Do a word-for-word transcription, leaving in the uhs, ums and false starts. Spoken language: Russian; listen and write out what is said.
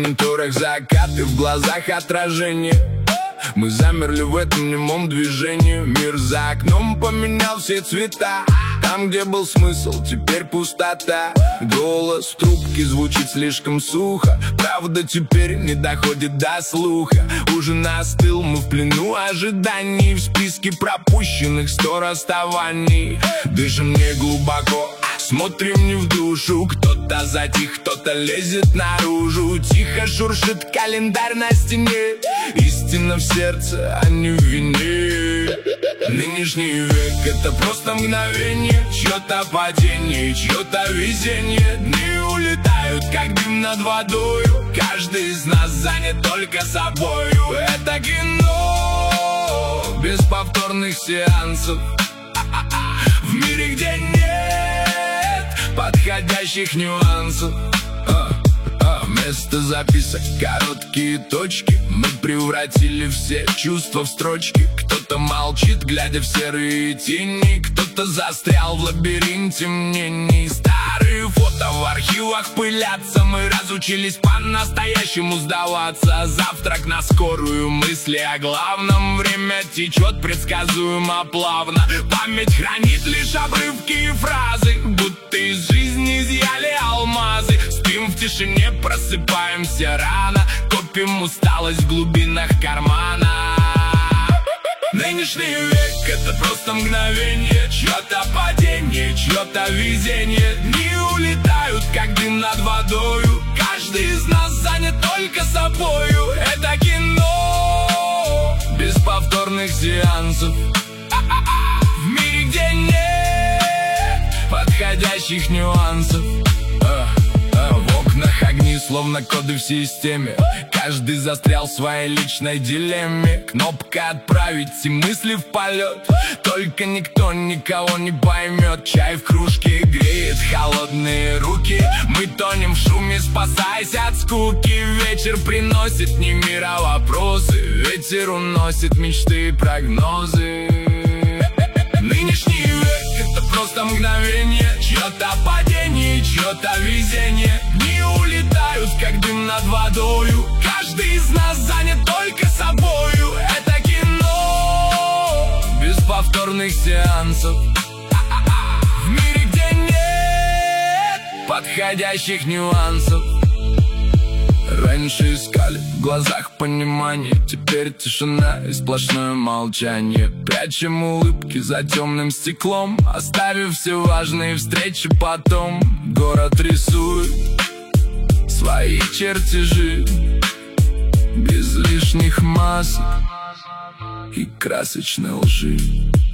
мониторах закаты, в глазах отражение. Мы замерли в этом немом движении. Мир за окном поменял все цвета. Там, где был смысл, теперь пустота. Голос в трубке звучит слишком сухо. Правда теперь не доходит до слуха. Ужин остыл, мы в плену ожиданий. В списке пропущенных сто расставаний. Дышим не глубоко, смотрим не в душу. Кто-то затих, кто-то лезет наружу. Тихо шуршит календарь на стене. Истина в сердце, а не в вине. Нынешний век — это просто мгновение. Чье-то падение, чье-то везение. Дни улетают, как дым над водою. Каждый из нас занят только собою. Это кино без повторных сеансов. В мире, где нет подходящих нюансов. Вместо записок короткие точки. Мы превратили все чувства в строчки. Кто-то молчит, глядя в серые тени. Кто-то застрял в лабиринте мнений. Старые фото в архивах пылятся. Мы разучились по-настоящему сдаваться. Завтрак на скорую, мысли о главном. Время течет предсказуемо плавно. Память хранит лишь обрывки и фразы, будто из жизни изъяли алмазы. Спим в тишине, просыпаемся рано. Копим усталость в глубинах кармана. Нынешний век — это просто мгновение. Чье-то падение, чье-то везение. Дни улетают, как дым над водою. Каждый из нас занят только собою. Это кино без повторных сеансов. В мире, где нет подходящих нюансов. В окнах огни, словно коды в системе. Каждый застрял в своей личной дилемме. Кнопка «Отправить» и мысли в полет. Только никто никого не поймет. Чай в кружке греет холодные руки. Мы тонем в шуме, спасаясь от скуки. Вечер приносит не мир, а вопросы. Ветер уносит мечты и прогнозы. Нынешний век — это просто мгновение. Чье-то падение, чье-то везение. Дни улетают, как дым над водою. Каждый из нас занят только собою. Это кино без повторных сеансов. В мире, где нет подходящих нюансов. Раньше искали в глазах понимание. Теперь тишина и сплошное молчание. Прячем улыбки за темным стеклом, оставив все важные встречи потом. Город рисует свои чертежи без лишних масок и красочной лжи.